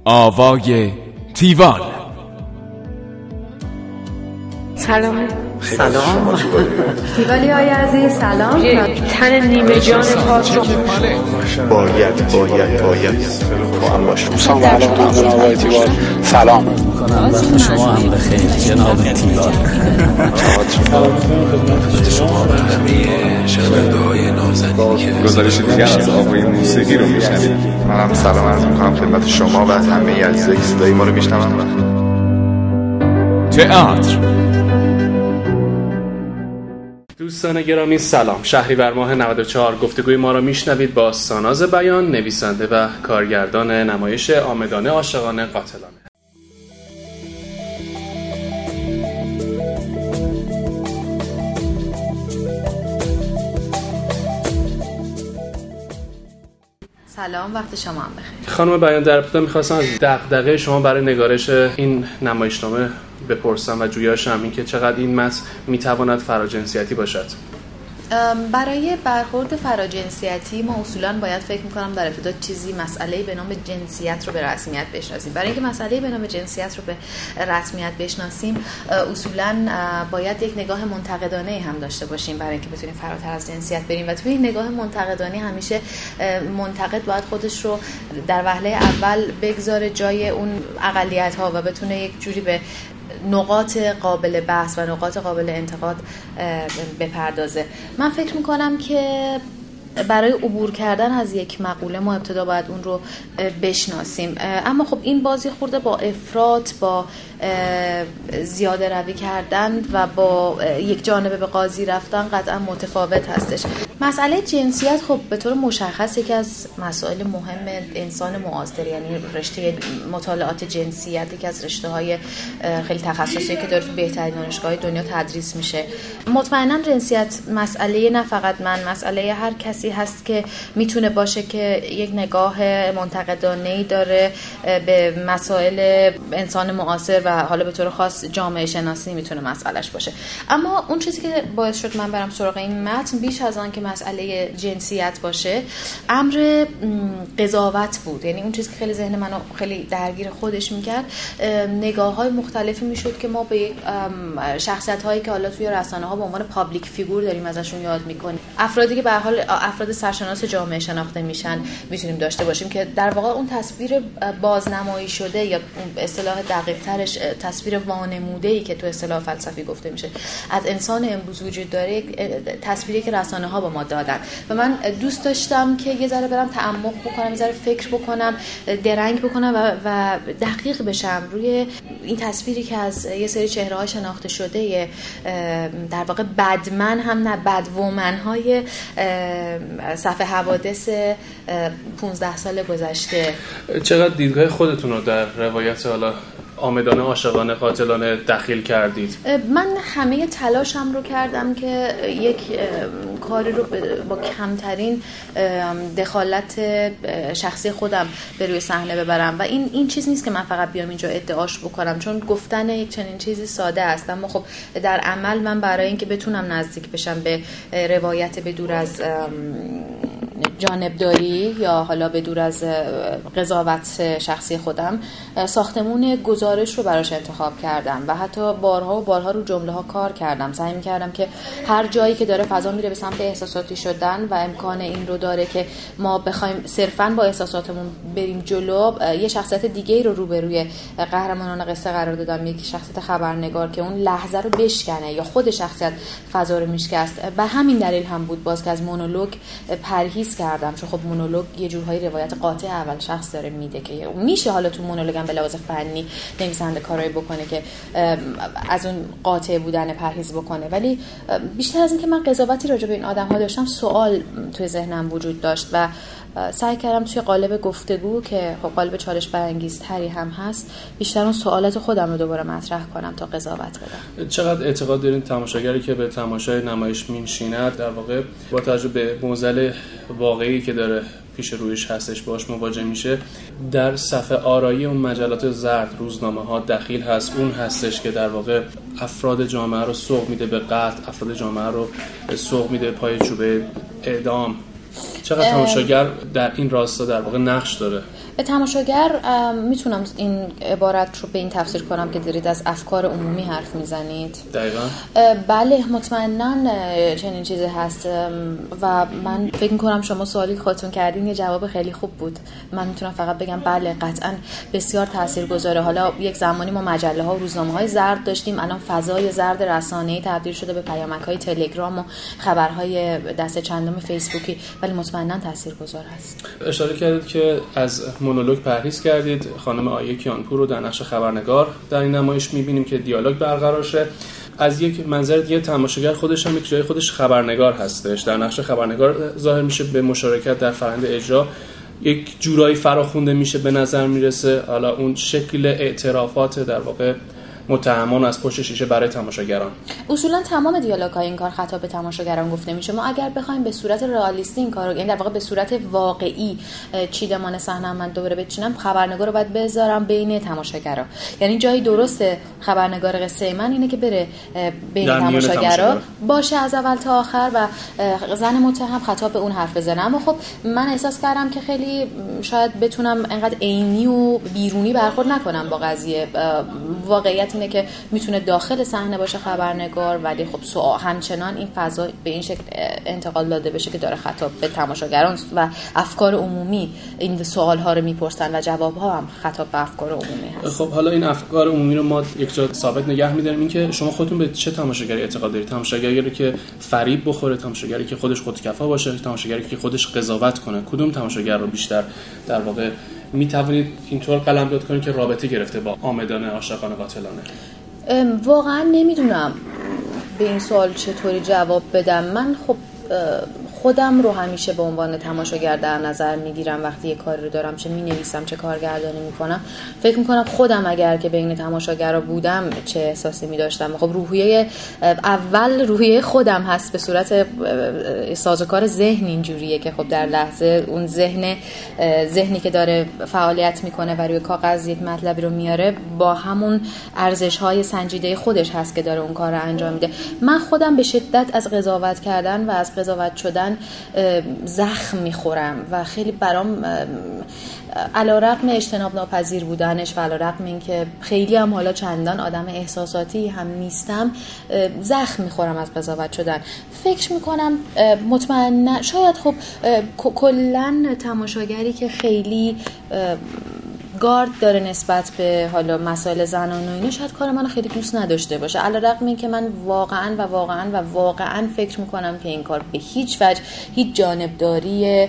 آوای تیوان. سلام. سلام تیوالی های عزیز سلام. تن نیمه جان خاک رو باید با هم باشم. سلام علیکم جناب آقای تیوال. سلام میکنم وقت شما هم بخیر جناب تیوال. خدمت شما و همه شنونده‌های نازنین که گزارش دیگر از آوای موسیقی رو میشنوید. منم سلام عرض میکنم خدمت شما و همه عزیزایی که صدای ما رو میشنون. تئاتر. دوستان گرامی سلام. شهریور ماه 94 گفتگوی ما را میشنوید با ساناز بیان، نویسنده و کارگردان نمایش آمدانه عاشقانه قاتلانه. سلام، وقت شما هم بخیر. خانم بیان، در ابتدا می‌خواستم از دغدغه شما برای نگارش این نمایشنامه بپرسم و جویاشم این که چقدر این متن میتواند فراجنسیتی باشد. برای برخورد فراجنسیتی ما اصولاً باید فکر می‌کنم در ابتدا چیزی مسئله‌ای به نام جنسیت رو به رسمیت بشناسیم. برای اینکه مسئله‌ای به نام جنسیت رو به رسمیت بشناسیم اصولاً باید یک نگاه منتقدانه هم داشته باشیم برای اینکه بتونیم فراتر از جنسیت بریم و توی این نگاه منتقدانه همیشه منتقد باید خودش رو در وهله اول بگذاره جای اون اقلیت‌ها و بتونه یک جوری به نقاط قابل بحث و نقاط قابل انتقاد بپردازه. من فکر میکنم که برای عبور کردن از یک مقوله ما ابتدا باید اون رو بشناسیم، اما خب این بازی خورده با افراط، با زیاده روی کردن و با یک جانبه به قاضی رفتن قطعا متفاوت هستش. مسئله جنسیت خب به طور مشخص یکی از مسائل مهم انسان معاصر، یعنی رشته مطالعات جنسیت یکی از رشته‌های خیلی تخصصی که داره تو بهترین دانشگاه‌های دنیا تدریس میشه. مطمئنا جنسیت مسئله نه فقط من، مسئله هر کسی هست که میتونه باشه که یک نگاه منتقدانه‌ای داره به مسائل انسان معاصر و حالا به طور خاص جامعه شناسی میتونه مسئلهش باشه. اما اون چیزی که باعث شد من برم سراغ این متن بیش از آن که مسئله جنسیت باشه امر قضاوت بود. یعنی اون چیزی که خیلی ذهن منو خیلی درگیر خودش میکرد نگاه‌های مختلفی میشد که ما به شخصیت‌هایی که حالا توی رسانه‌ها به عنوان پابلیک فیگور داریم ازشون یاد میکنیم، افرادی که به هر حال افراد سرشناس جامعه شناخته میشن میتونیم داشته باشیم که در واقع اون تصویر بازنمایی شده یا اصطلاح دقیق‌ترش تصویر وانموده‌ای که تو اصطلاح فلسفی گفته میشه از انسان امروز وجود داره، تصویری که رسانه‌ها به ما دادن و من دوست داشتم که یه ذره برم تعمق بکنم، یه ذره فکر بکنم، درنگ بکنم و دقیق بشم روی این تصویری که از یه سری چهره‌های شناخته شده در واقع بدمن هم نه بدومن‌های صفحه حوادث 15 سال گذشته. چقدر دیدگاه خودتون رو در روایت حالا آمدانه عاشقانه قاتلانه دخیل کردید؟ من همه تلاشم رو کردم که یک کاری رو با کمترین دخالت شخصی خودم به روی صحنه ببرم و این چیز نیست که من فقط بیام اینجا ادعاش بکنم، چون گفتن یک چنین چیزی ساده است، اما خب در عمل من برای اینکه بتونم نزدیک بشم به روایت به دور از جانبداری یا حالا به دور از قضاوت شخصی خودم ساختمون گزارش رو براش انتخاب کردم و حتی بارها رو جمله ها کار کردم. سعی می‌کردم که هر جایی که داره فضا میره به سمت احساساتی شدن و امکان این رو داره که ما بخوایم صرفاً با احساساتمون بریم جلو، یه شخصیت دیگه‌ای رو روبروی قهرمانان قصه قرار دادم، یک شخصیت خبرنگار که اون لحظه رو بشکنه یا خود شخصیت فضا رو میشکست. به همین دلیل هم بود باز که از مونولوگ پرهیز کردم، چون خب مونولوگ یه جورهای روایت قاطع اول شخص داره میده که میشه حالا تو مونولوگ هم به لحاظ فنی نویسنده کارایی بکنه که از اون قاطع بودن پرهیز بکنه، ولی بیشتر از این که من قضاوتی راجع به این آدم‌ها داشتم سوال توی ذهنم وجود داشت و سعی کردم توی قالب گفتگو که خب قالب چالش برانگیزتری هم هست بیشتر اون سوالات خودم رو دوباره مطرح کنم تا قضاوت بدم. چقدر اعتقاد دارین تماشاگری که به تماشای نمایش می‌نشیند در واقع با توجه به معضل واقعی که داره پیش رویش هستش باش مواجه میشه در صفحه آرایی اون مجلات زرد روزنامه‌ها دخیل هست، اون هستش که در واقع افراد جامعه رو سوق میده به قتل، افراد جامعه رو سوق میده پای چوبه اعدام؟ چقدر تماشاگر در این راستا در واقع نقش داره؟ تماشاگر میتونم این عبارت رو به این تفسیر کنم که دارید از افکار عمومی حرف میزنید؟ دقیقاً. بله مطمئناً چنین چیزی هست و من فکر میکنم شما سوالی که خودتون کردین یه جواب خیلی خوب بود. من میتونم فقط بگم بله قطعاً بسیار تاثیرگذاره. حالا یک زمانی ما مجله ها و روزنامه های زرد داشتیم، الان فضای زرد رسانه‌ای تبدیل شده به پیامک های تلگرام و خبرهای دست چندم فیسبوکی، ولی مطمئناً تاثیرگذار هست. اشاره کردید که از مونولوگ پرهیز کردید. خانم آیه کیانپور رو در نقش خبرنگار در این نمایش می‌بینیم که دیالوگ برقرار شه. از یک منظر دیگه تماشاگر خودش هم یک جای خودش خبرنگار هستش، در نقش خبرنگار ظاهر میشه، به مشارکت در فرآیند اجرا یک جورایی فراخونده میشه به نظر میرسه. حالا اون شکل اعترافات در واقع متهمان از پشت شیشه برای تماشاگران. اصولا تمام دیالوگ‌های این کار خطاب به تماشاگران گفته میشه. ما اگر بخوایم به صورت رئالیستی این کارو، یعنی در واقع به صورت واقعی چیدمان صحنه من دوباره بچینم، خبرنگار رو باید بذارم بین تماشاگرا. یعنی جایی درسته خبرنگار قصه من اینه که بره بین تماشاگرا باشه از اول تا آخر و زن متهم خطاب به اون حرف بزنه. اما خب من احساس کردم که خیلی شاید بتونم انقدر عینی و بیرونی برخورد نکنم با قضیه. واقعیت اینه که میتونه داخل صحنه باشه خبرنگار، ولی خب همچنان این فضا به این شکل انتقال داده بشه که داره خطاب به تماشاگران و افکار عمومی این سوال‌ها رو میپرسن و جواب‌ها هم خطاب به افکار عمومی هست. خب حالا این افکار عمومی رو ما یک جا ثابت نگه می‌داریم. این که شما خودتون به چه تماشاگری اعتقاد دارید؟ تماشاگری که فریب بخوره، تماشاگری که خودش خودکفا باشه، تماشاگری که خودش قضاوت کنه؟ کدوم تماشاگر رو بیشتر در واقع میتوانید اینطور قلمداد کنید که رابطه گرفته با عامدان عاشقانه قاتلانه؟ واقعا نمیدونم به این سوال چطوری جواب بدم. من خب خودم رو همیشه به عنوان تماشاگر در نظر میگیرم وقتی یه کاری رو دارم، چه مینویسم چه کارگردانی میکنم. فکر میکنم خودم اگر که بین تماشاگرها بودم چه احساسی میداشتم. خب روحیه اول روحیه خودم هست، به صورت سازوکار ذهن اینجوریه که خب در لحظه اون ذهنی که داره فعالیت میکنه و روی کاغذ یک مطلبی رو میاره با همون ارزش‌های سنجیده خودش هست که داره اون کار رو انجام میده. من خودم به شدت از قضاوت کردن و از قضاوت شدن زخم میخورم و خیلی برام علیرغم اجتناب ناپذیر بودنش و علیرغم اینکه خیلی هم حالا چندان آدم احساساتی هم نیستم، زخم میخورم از قضاوت شدن. فکر میکنم مطمئنا شاید خب کلن تماشاگری که خیلی گارد داره نسبت به حالا مسائل زنان و اینا شاید کار منو خیلی دوست نداشته باشه، علیرغم این که من واقعا فکر میکنم که این کار به هیچ وجه هیچ جانبداری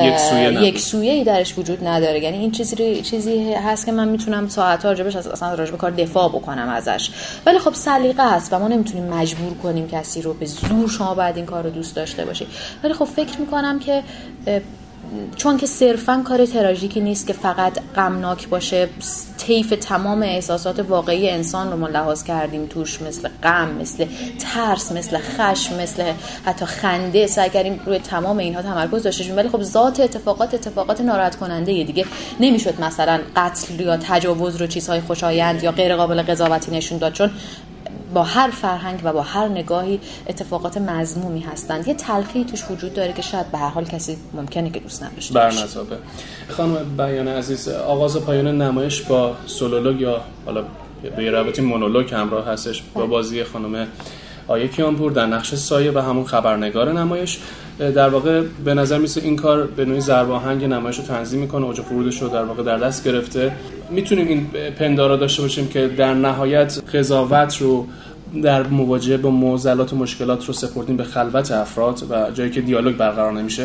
یک سویه‌ای درش وجود نداره. یعنی این چیزی هست که من میتونم ساعت‌ها راجبش اصلا راجب کار دفاع بکنم ازش، ولی خب سلیقه هست و ما نمیتونیم مجبور کنیم کسی رو به زور شما باید این کار رو دوست داشته باشی. ولی خب فکر میکنم که چون که صرفاً کار تراژیکی نیست که فقط غمناک باشه، طیف تمام احساسات واقعی انسان رو ما لحاظ کردیم توش، مثل غم، مثل ترس، مثل خشم، مثل حتی خنده، سعی کردیم روی تمام اینها تمرکز داشته باشیم. ولی خب ذات اتفاقات ناراحت کننده دیگه نمیشد مثلا قتل یا تجاوز رو چیزهای خوشایند یا غیر قابل قضاوتی نشون داد، چون با هر فرهنگ و با هر نگاهی اتفاقات مذمومی هستند. یه تلخی توش وجود داره که شاید به هر حال کسی ممکنه که دوست نداشته باشه. برنتابه. خانم بیان عزیز، آغاز و پایان نمایش با سولولوگ یا حالا به رابطه مونولوگ همراه هستش با بازی خانم آیه کیانپور در نقش سایه و همون خبرنگار نمایش. در واقع به نظر میسه این کار به نوعی ضرب آهنگ نمایش رو تنظیم میکنه، اوج فرودش رو در واقع در دست گرفته. میتونیم این پندارا داشته باشیم که در نهایت قضاوت رو در مواجهه با معضلات و مشکلات رو سپردیم به خلوت افراد و جایی که دیالوگ برقرار نمیشه.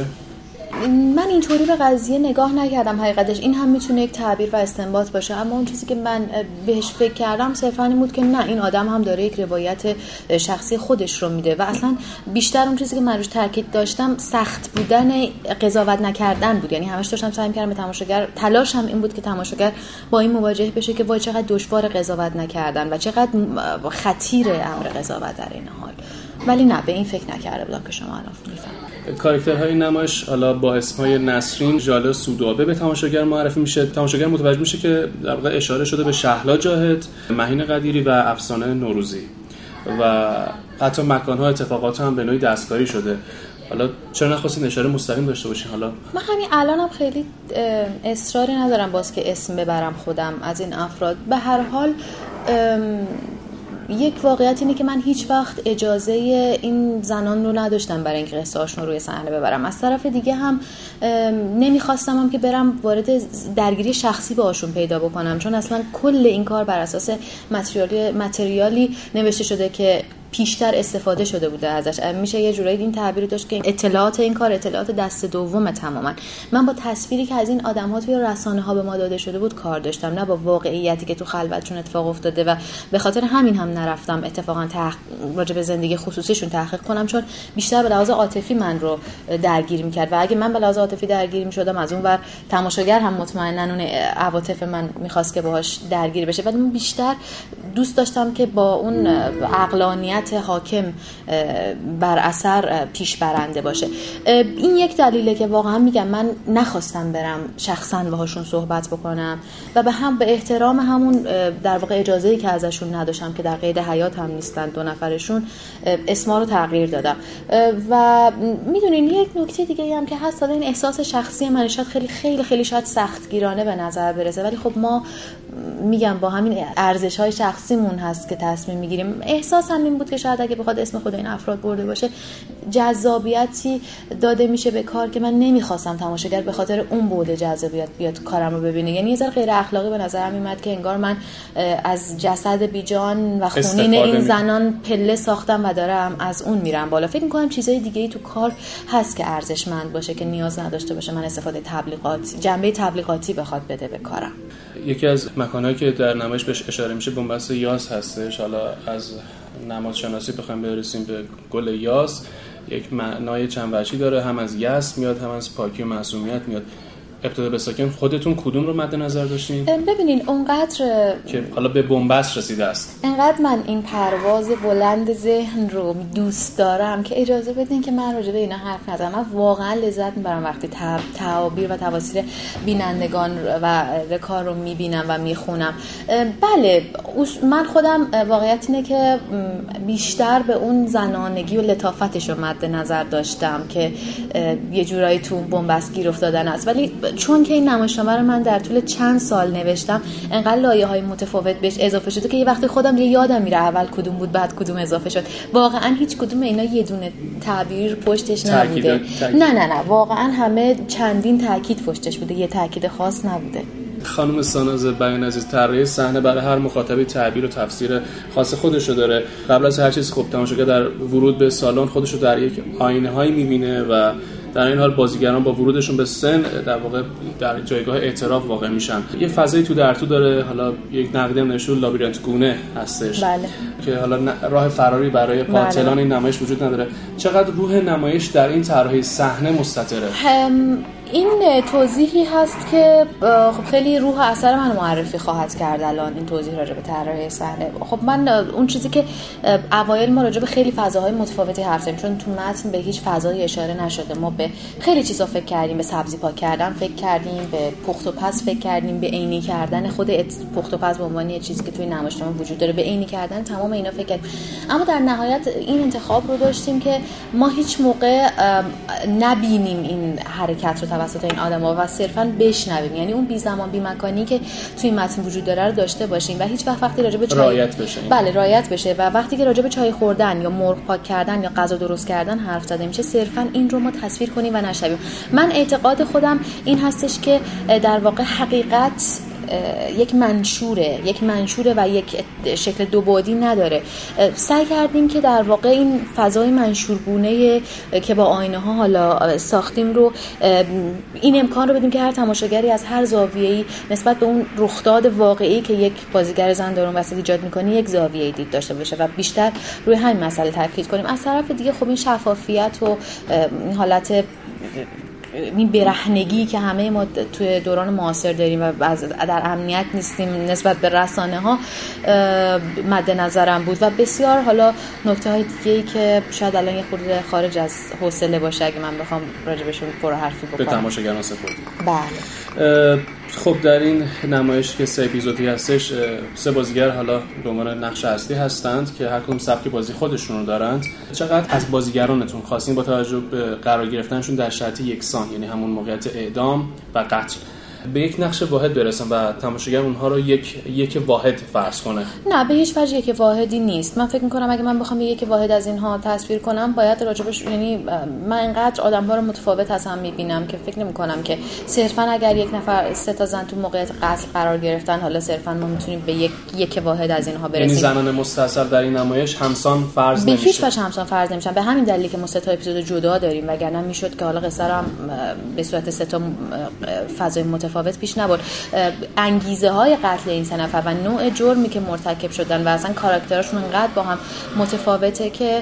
من اینطوری به قضیه نگاه نکردم. حقیقتش این هم میتونه یک تعبیر و استنباط باشه، اما اون چیزی که من بهش فکر کردم صرفاً این بود که نه، این آدم هم داره یک روایت شخصی خودش رو میده و اصلا بیشتر اون چیزی که من روش تاکید داشتم سخت بودن قضاوت نکردن بود. یعنی همش داشتم سعی می‌کردم به تماشاگر، تلاشم این بود که تماشاگر با این مواجه بشه که وای چقدر دشوار قضاوت نکردن و چقدر خطیر امر قضاوت در این حال. ولی نه، به این فکر نکرده بودم که شما الان میفهمید. کاراکترهای نمایش حالا با اسمهای نسرین، ژاله، سودابه به تماشاگر معرفی میشه. تماشاگر متوجه میشه که در واقع اشاره شده به شهلا جاهد، مهین قدیری و افسانه نوروزی و حتی مکان‌ها اتفاقات هم به نوعی دستکاری شده. حالا چرا نخواستین اشاره مستقیم داشته باشین؟ حالا من همین الانم خیلی اصراری ندارم باز که اسم ببرم خودم از این افراد. به هر حال یک واقعیت اینه که من هیچ وقت اجازه این زنان رو نداشتم برای اینکه قصه هاشون رو روی صحنه ببرم. از طرف دیگه هم نمیخواستم هم که برم وارد درگیری شخصی باهاشون پیدا بکنم، چون اصلا کل این کار بر اساس متریالی نوشته شده که پیشتر استفاده شده بوده ازش. میشه یه جورایی این تعبیر داشت که اطلاعات این کار اطلاعات دست دوم تماما. من با تصویری که از این آدم‌ها توی رسانه‌ها به ما داده شده بود کار داشتم، نه با واقعیتی که تو خلوتشون اتفاق افتاده، و به خاطر همین هم نرفتم اتفاقا راجع به زندگی خصوصیشون تحقیق کنم، چون بیشتر به لحاظ عاطفی من رو درگیر می‌کرد و اگه من به لحاظ عاطفی درگیر می‌شدم از اون ور تماشاگر هم مطمئناً اون عواطف من می‌خواست که باهاش درگیر بشه، ولی من بیشتر دوست داشتم که با اون عقلانیت حاکم بر اثر پیش برنده باشه. این یک دلیله که واقعا میگم من نخواستم برم شخصا باهاشون صحبت بکنم و به احترام همون در واقع اجازه‌ای که ازشون نداشتم که در قید حیات هم نیستن دو نفرشون، اسما رو تغییر دادم. و میدونین یک نکته دیگه هم که هست، این احساس شخصی من شاید خیلی خیلی خیلی شاید سختگیرانه به نظر برسه، ولی خب ما میگم با همین ارزش‌های شخصیمون هست که تصمیم میگیریم. احساس هم این بود که شاید اگه بخواد اسم خود این افراد برده باشه جذابیتی داده میشه به کار که من نمیخواستم تماشاگر به خاطر اون بود جذابیت بیاد کارم رو ببینه. یعنی یه ذره غیر اخلاقی به نظرم میاد که انگار من از جسد بیجان و خونین این زنان پله ساختم و دارم از اون میرم بالا. فکر میکنم چیزای دیگه‌ای تو کار هست که ارزشمند باشه که نیاز نداشته باشه من استفاده جنبه تبلیغاتی بخواد بده به کارم. یکی از مکان‌هایی که در نمایش بهش اشاره میشه بنبست یاس هستش. حالا از نمادشناسی بخوایم برسیم به گل یاس، یک معنای چند وجهی داره، هم از یأس میاد هم از پاکی و معصومیت میاد. ابتدا به ساکن خودتون کدوم رو مد نظر داشتین؟ ببینین اونقدر که حالا به بنبست رسیده است، انقدر من این پرواز بلند ذهن رو دوست دارم که اجازه بدین که من راجع به اینا حرف نزنم. من واقعا لذت میبرم وقتی تعابیر و تفاسیر بینندگان و کار رو میبینم و میخونم. بله من خودم واقعیت اینه که بیشتر به اون زنانگی و لطافتش رو مد نظر داشتم که یه جورایی تو بنبست گیر افتادن است، ولی چون که این نمایشنامه رو من در طول چند سال نوشتم انقدر لایه‌های متفاوت بهش اضافه شده که یه وقتی خودم یادم میره اول کدوم بود بعد کدوم اضافه شد. واقعا هیچ کدوم اینا یه دونه تعبیر پشتش نبوده. نه واقعا همه چندین تاکید پشتش بوده، یه تاکید خاص نبوده. خانم ساناز بیان عزیز، طراح صحنه برای هر مخاطبی تعبیر و تفسیر خاص خودش رو داره. قبل از هر چیز خب تماشاگر در ورود به سالن خودش رو در یک آینه‌هایی می‌بینه و در این حال بازیگران با ورودشون به سن در واقع در جایگاه اعتراف واقع میشن. یه فضایی تو در تو داره. حالا یک نقدی هم نشون لابیرنت گونه هستش. بله. که حالا راه فراری برای قاتلان این نمایش وجود نداره. چقدر روح نمایش در این طراحی صحنه مستتره؟ این توضیحی هست که خب خیلی روح اثر من معرفی خواهد کرد الان این توضیح راجع به طراحی صحنه. خب من اون چیزی که اوایل ما راجع به خیلی فضاهای متفاوتی حرف زدیم، چون تو متن به هیچ فضایی اشاره نشده، ما به خیلی چیزا فکر کردیم، به سبزی پاک کردن فکر کردیم، به پخت و پز فکر کردیم، به عینی کردن خود پخت و پز به عنوان یه چیزی که توی نمایشنامه وجود داره، به عینی کردن تمام اینا فکر کردیم. اما در نهایت این انتخاب رو داشتیم که ما هیچ موقع نبینیم این حرکت رو توسط این آدم‌ها و صرفاً بشنویم، یعنی اون بی زمان بی مکانی که توی متن وجود داره رو داشته باشیم و هیچ وقتی راجع به چای رعایت بشه. بله رعایت بشه و وقتی که راجع به چای خوردن یا مرغ پاک کردن یا غذا درست کردن حرف زده میشه صرفاً این رو ما تصویر کنیم و نشنویم. من اعتقاد خودم این هستش که در واقع حقیقت یک منشوره و یک شکل دو بعدی نداره. سعی کردیم که در واقع این فضای منشورگونه که با آینه ها حالا ساختیم رو این امکان رو بدیم که هر تماشاگری از هر زاویه‌ای نسبت به اون رخداد واقعی که یک بازیگر زن داره وسط ایجاد می‌کنه یک زاویه دید داشته باشه و بیشتر روی همین مسئله تاکید کنیم. از طرف دیگه خب این شفافیت و این حالت این برهنگی که همه ما توی دوران معاصر داریم و در امنیت نیستیم نسبت به رسانه ها مد نظرم بود و بسیار حالا نکته های دیگه‌ای که شاید الان یه خورده خارج از حوصله باشه اگه من بخوام راجبشون پر حرفی بکنم به تماشاگران سپردیم. بله. خب در این نمایش که 3 اپیزودی هستش 3 بازیگر حالا به عنوان نقش اصلی هستند که هر کدوم سبک بازی خودشون رو دارند. چقدر از بازیگرانتون خواستین با توجه به قرار گرفتنشون در شرط یکسان، یعنی همون موقعیت اعدام و قتل، به یک نقش واحد برسن و تماشاگر اونها رو یک واحد فرض کنه؟ نه، به هیچ وجه یک واحدی نیست. من فکر می‌کنم اگه من بخوام یک واحد از اینها تصویر کنم باید راجبش، یعنی من اینقدر آدم‌ها رو متفاوت از هم می‌بینم که فکر نمی‌کنم که صرفاً اگر یک نفر 3 تا زن تو موقعیت قتل قرار گرفتن حالا صرفاً ما می‌تونیم به یک واحد از اینها برسیم. یعنی زنان مستاصل در این نمایش همسان فرض نمیشه؟ به هیچ وجه همسان فرض نمیشن. به همین دلیلی که ما 3 تا اپیزود جدا داریم، وگرنه میشد که حالا قصه رو هم به صورت 3 تا فضای متفاوت پیش نبرد. انگیزه های قتل این 3 نفر و نوع جرمی که مرتکب شدن و اصلا کاراکترشون انقدر با هم متفاوته که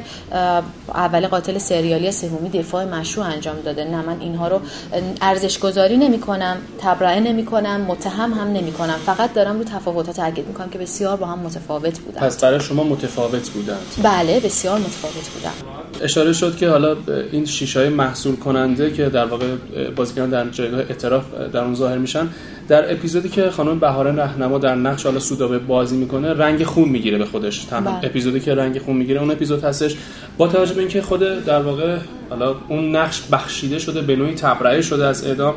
اولی قاتل سریالی، سومی دفاع مشروع انجام داده. نه، من اینها رو ارزش گذاری نمی کنم، تبرئه نمی کنم، متهم هم نمی کنم، فقط دارم رو تفاوتات تاکید میکنم که بسیار با هم متفاوت بودن. پس برای شما متفاوت بودند؟ بله، بسیار متفاوت بودن. اشاره شد که حالا این شیشه‌های محصول کننده که در واقع بازیگران در جایگاه اعتراف در اون ظاهر میشن، در اپیزودی که خانم بهاره رهنما در نقش حالا سودابه بازی میکنه رنگ خون میگیره به خودش. تنها اپیزودی که رنگ خون میگیره اون اپیزود هستش. با توجه به اینکه خود در واقع حالا اون نقش بخشیده شده، به نوعی تبرئه شده از اعدام،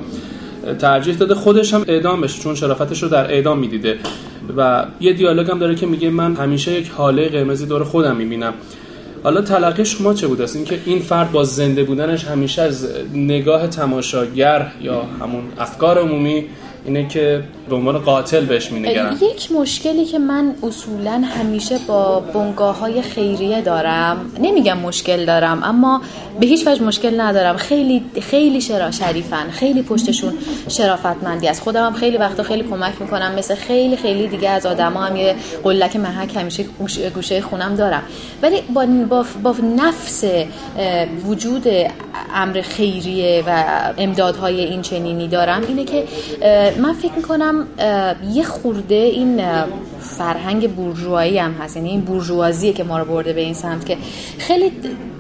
ترجیح داده خودش هم اعدام بشه چون شرافتش رو در اعدام میدیده و یه دیالوگ هم داره که میگه من همیشه یک حاله قرمزی دور خودم میبینم. حالا تلقی شما چه بود؟ این که این فرد با زنده بودنش همیشه از نگاه تماشاگر یا همون افکار عمومی اینه که به عنوان قاتل بهش می‌نگرن. یک مشکلی که من اصولاً همیشه با بنگاه‌های خیریه دارم، نمیگم مشکل دارم اما به هیچ وجه مشکل ندارم، خیلی خیلی شریفن، خیلی پشتشون شرافتمندی است. خودم هم خیلی وقتا خیلی کمک میکنم، مثل خیلی خیلی دیگه از آدما هم یه قلک محک همیشه گوشه خونم دارم، ولی با نفس وجود امر خیریه و امدادهای این چنینی دارم اینه که من فکر میکنم یه خورده این فرهنگ بورژوایی هم هست، یعنی این بورژوازیه که ما رو برده به این سمت که خیلی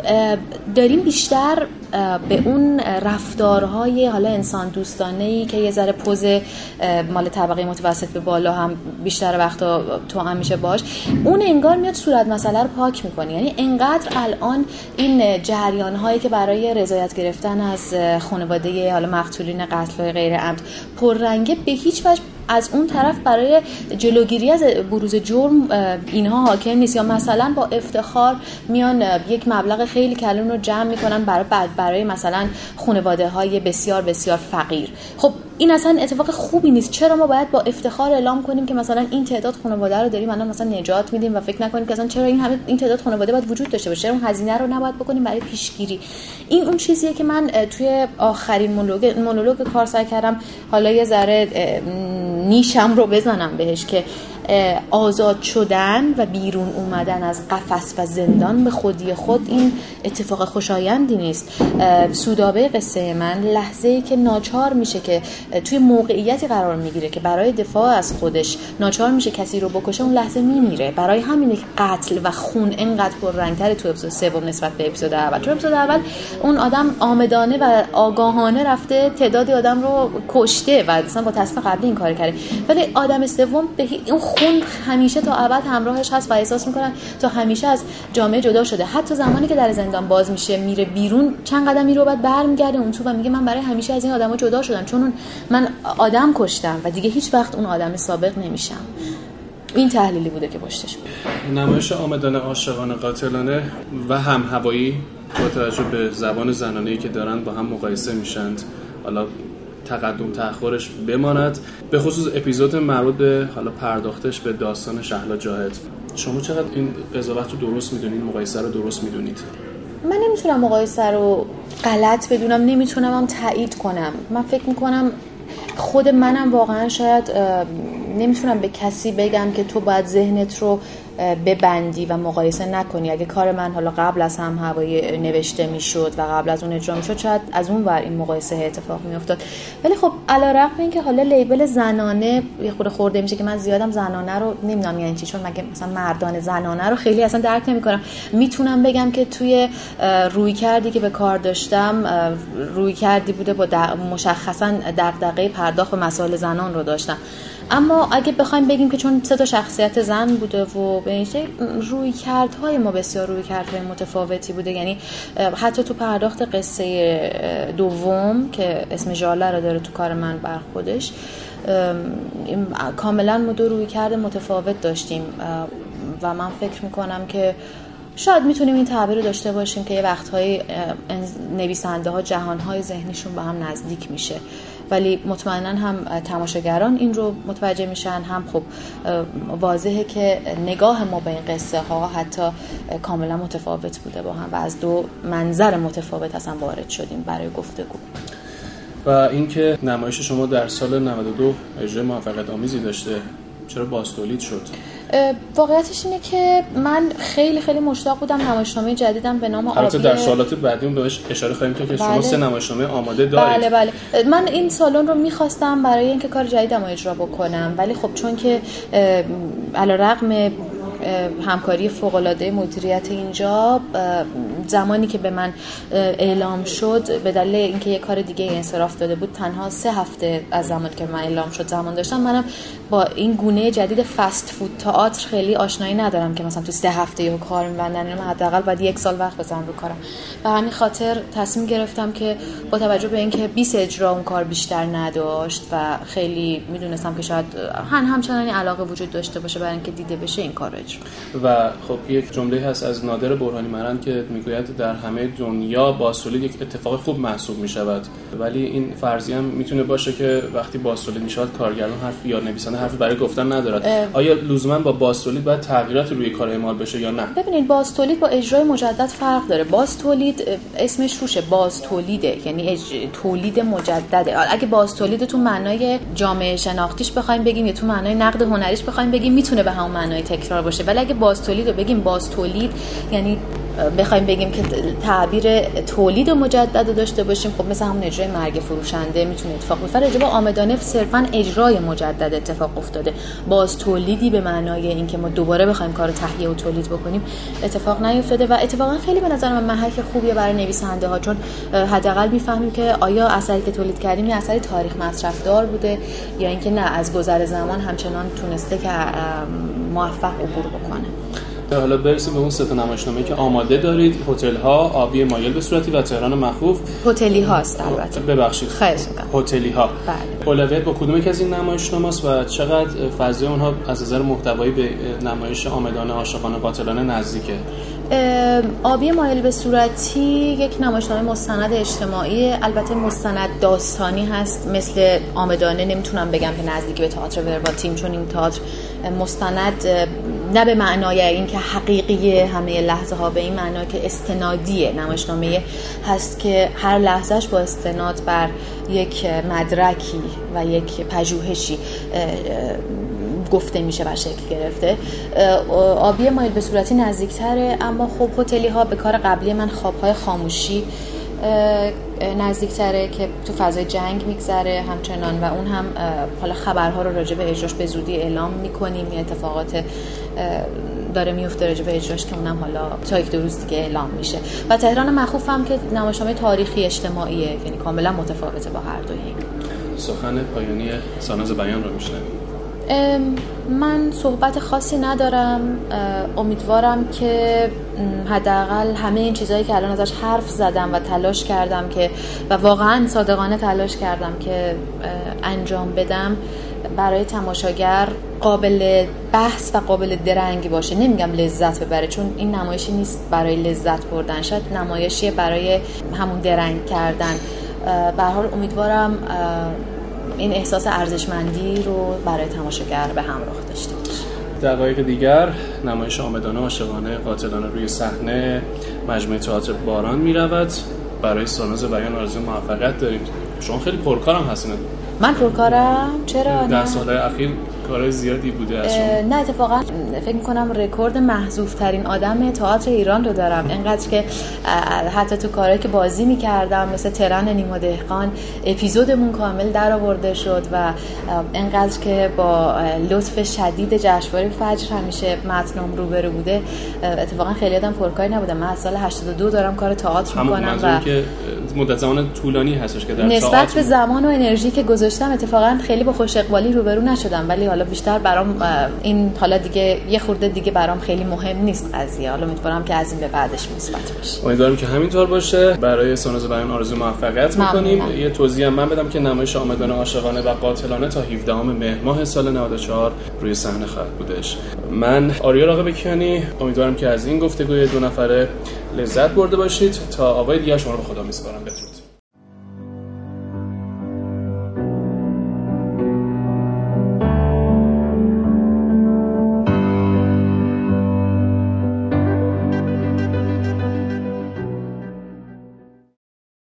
داریم بیشتر به اون رفتارهای حالا انسان دوستانه‌ای که یه ذره پوز مال طبقه متوسط به بالا هم بیشتر وقتا تو هم میشه باش، اون انگار میاد صورت مسئله رو پاک میکنه. یعنی انقدر الان این جریان‌هایی که برای رضایت گرفتن از خانواده حالا مقتولین قتل غیر عمد پررنگه، به هیچ وجه از اون طرف برای جلوگیری از بروز جرم اینها حاکم نیست، یا مثلا با افتخار میان یک مبلغ خیلی کلان رو جمع میکنن برای مثلا خانواده‌های بسیار بسیار فقیر. خب این اصلا اتفاق خوبی نیست. چرا ما باید با افتخار اعلام کنیم که مثلا این تعداد خانواده رو داریم الان مثلا نجات میدیم و فکر نکنیم که اصلا چرا این تعداد خانواده باید وجود داشته باشه، اون هزینه رو نباید بکنیم برای پیشگیری. این اون چیزیه که من توی آخرین مونولوگ کار سعی کردم حالا یه ذره نیشم رو بزنم بهش که آزاد شدن و بیرون اومدن از قفس و زندان به خودی خود این اتفاق خوشایندی نیست. سودابه قصه من لحظه‌ای که ناچار میشه که توی موقعیتی قرار میگیره که برای دفاع از خودش ناچار میشه کسی رو بکشه، اون لحظه میمیره. برای همینه که قتل و خون اینقدر پررنگ‌تره تو اپیزود 3 نسبت به اپیزود اول. تو اپیزود اول اون آدم آمدانه و آگاهانه رفته تعدادی آدم رو کشته و اصلا با تصمیم قبلی این کار کرده، ولی آدم سوم به اون خون همیشه تا ابد همراهش هست و احساس میکنن تا همیشه از جامعه جدا شده. حتی زمانی که در زندان باز میشه میره بیرون چند قدم میره بعد برمیگرده اون تو و میگه من برای همیشه از این آدما جدا شدم چون من آدم کشتم و دیگه هیچ وقت اون آدم سابق نمیشم. این تحلیلی بوده که پشتش بود. نمایش آمدانه عاشقانه قاتلانه و هم هوایی با توجه به زبان زنانه‌ای که دارن با هم مقایسه میشند. حالا تقدم تأخرش بماند، به خصوص اپیزود مربوط به حالا پرداختش به داستان شهلا جاهد. شما چقدر این قضاوت رو درست میدونید، مقایسه رو درست میدونید؟ من نمیتونم مقایسه رو غلط بدونم، نمیتونم هم تایید کنم. من فکر میکنم خود منم واقعا شاید نمیتونم به کسی بگم که تو باید ذهنت رو ببندی و مقایسه نکنی. اگه کار من حالا قبل از هم هوایی نوشته میشد و قبل از اون اجرا میشد، شاید از اون ور این مقایسه اتفاق میافتاد. ولی خب علیرغم اینکه حالا لیبل زنانه یه خورده میشه که من زیادم زنانه رو نمیدونم یعنی چی، چون مگه مثلا مردان زنانه رو خیلی اصلا درک نمیکنم. میتونم بگم که توی روی کردی که به کار داشتم، روی کردی بوده با مشخصا دغدغه پرداخت به مسائل زنان رو داشتم. اما اگه بخوایم بگیم که چون 3 تا شخصیت زن بوده و به این شکل رویکردهای ما بسیار رویکردهای متفاوتی بوده، یعنی حتی تو پرداخت قصه دوم که اسم ژاله رو داره تو کار من بر خودش، کاملا ما 2 رویکرد متفاوت داشتیم و من فکر میکنم که شاید میتونیم این تعبیر رو داشته باشیم که یه وقتهای نویسنده ها جهانهای ذهنیشون با هم نزدیک میشه، ولی مطمئنا هم تماشاگران این رو متوجه میشن، هم خب واضحه که نگاه ما به این قصه ها حتی کاملا متفاوت بوده با هم و از 2 منظر متفاوت اصلا وارد شدیم برای گفتگو. و اینکه نمایش شما در سال 92 اجرای موفقیت آمیزی داشته، چرا بازتولید شد؟ واقعیتش اینه که من خیلی خیلی مشتاق بودم نمایشنامه جدیدم به نام البته در سالات بعدی بهش اشاره خواهیم کرد که شما 3 نمایشنامه آماده دارید. بله. من این سالن رو می‌خواستم برای اینکه کار جدیدم رو اجرا بکنم، ولی خب چون که علیرغم همکاری فوق‌العاده مدیریت اینجا، زمانی که به من اعلام شد به دلیل اینکه یه کار دیگه انصراف داده بود، تنها 3 هفته از زمانی که من اعلام شد زمان داشتم. منم با این گونه جدید فست فود تئاتر خیلی آشنایی ندارم که مثلا تو 3 هفته یه کار می‌بندن، من حداقل باید 1 سال وقت بذارم رو کارم. به همین خاطر تصمیم گرفتم که با توجه به اینکه 20 اجرا اون کار بیشتر نداشت و خیلی میدونستم که شاید همچنانی علاقه وجود داشته باشه برای اینکه دیده بشه این کار اجرا. و خب یک جمله هست از نادر برهانی مرند که میگوید در همه دنیا بازتولید یک اتفاق خوب محسوب میشود، ولی این فرضیه هم میتونه باشه که وقتی بازتولید میشود کارگردان حرف یا نویسنده حرفی برای گفتن ندارد. آیا لزوما با بازتولید باید تغییرات روی کار اعمال بشه یا نه؟ ببینید، بازتولید با اجرای مجدد فرق داره. بازتولید اسمش روشه، بازتولیده، یعنی تولید مجدده. اگه بازتولید تو معنای جامعه شناختیش بخوایم بگیم یا تو معنای نقد هنریش بخوایم بگیم، میتونه به همون معنای تکرار باشه، ولی اگه بازتولید رو بگیم بازتولید یعنی بخوایم بگیم که تعبیر تولید مجدد داشته باشیم، خب مثل همون اجرای مرگ فروشنده میتونه اتفاق بیفته. اجرا آمدانه صرفاً اجرای مجدد اتفاق افتاده. باز تولیدی به معنای اینکه ما دوباره بخوایم کارو تهیه و تولید بکنیم اتفاق نیفتاده و اتفاقا خیلی به نظر من محک خوبیه برای نویسنده ها، چون حداقل میفهمیم که آیا اثری که تولید کردیم یه اثری تاریخ مصرف دار بوده یا اینکه نه از گذر زمان همچنان تونسته که موفق عبور بکنه. حالا برسیم به اون 3 تا نمایشنامه‌ای که آماده دارید: هتل ها، آبی مایل به صورتی و تهران مخوف. هتلی هاست البته. ببخشید. خواهش می‌کنم. هتلی ها. بله. اولویت با کدوم یک از این نمایشنامه‌ست و چقدر فضای اونها از نظر محتوایی به نمایش آمدانه عاشقانه قاتلانه نزدیکه؟ آبی مایل به صورتی یک نمایشنامه مستند اجتماعی، البته مستند داستانی هست. مثل آمدانه نمیتونم بگم که نزدیک به تئاتر ورباتیم، چون این تئاتر مستند نه به معنای اینکه حقیقیه همه لحظه ها، به این معنی که استنادیه. نمایشنامه هست که هر لحظهش با استناد بر یک مدرکی و یک پژوهشی گفته میشه و شکل گرفته. آبی مایل به صورتی نزدیکتره، اما خب هتلی ها به کار قبلی من خوابهای خاموشی نزدیکتره که تو فضای جنگ میگذره همچنان و اون هم حالا خبرها رو راجع به اجراش به زودی اعلام میکنیم. یه اتفاقات داره میفته راجع به اجراش که اونم حالا تا 1-2 روز دیگه اعلام میشه. و تهران مخوف هم که نمایشنامه تاریخی اجتماعیه، یعنی کاملا متفاوته با هر دوی. سخن پایانی ساناز بیان رو میشنویم. من صحبت خاصی ندارم. امیدوارم که حداقل همه این چیزایی که الان ازش حرف زدم و تلاش کردم که و واقعا صادقانه تلاش کردم که انجام بدم برای تماشاگر قابل بحث و قابل درنگ باشه. نمیگم لذت ببره، چون این نمایشی نیست برای لذت بردن، شاید نمایشیه برای همون درنگ کردن. به هر حال امیدوارم این احساس ارزشمندی رو برای تماشاگر به همراه داشته باشه. دقایق دیگر نمایش آمدانه عاشقانه قاتلانه روی صحنه مجموعه تئاتر باران میرود. برای ساناز بیان آرزوی موفقیت داریم. شما خیلی پرکارم هستین. من پرکارم؟ چرا؟ در سالهای اخیر کار زیادی بوده از شما. نه اتفاقا فکر می‌کنم رکورد محذوف‌ترین آدم تئاتر ایران رو دارم، اینقدر که حتی تو کارهایی که بازی می‌کردم مثل ترن نیما دهقان اپیزودمون کامل درآورده شد و اینقدر که با لطف شدید جشنواره فجر همیشه متنم روبرو بوده. اتفاقا خیلی آدم پرکاری نبودم. من از سال 82 دارم کار تئاتر می‌کنم و که مدت زمان طولانی هستش که در نسبت به زمان و انرژی که گذاشتم اتفاقا خیلی با خوش اقبالی روبرو نشدم، ولی حالا بیشتر برام این حالا دیگه یه خورده دیگه برام خیلی مهم نیست قضیه. حالا امیدوارم که از این به بعدش مثبت باشه. امیدوارم که همینطور باشه. برای سانوز بیان آرزو موفقیت می‌کنیم. یه توضیح هم من بدم که نمایش آمدانه عاشقانه و قاتلانه تا 17 مهر ماه سال 94 روی صحنه خواهد بودش. من آریا راغب کیانی امیدوارم که از این گفتگوی دو نفره لذت برده باشید. تا آقای دیگه شما رو به خدا می‌سپارم. بدرود.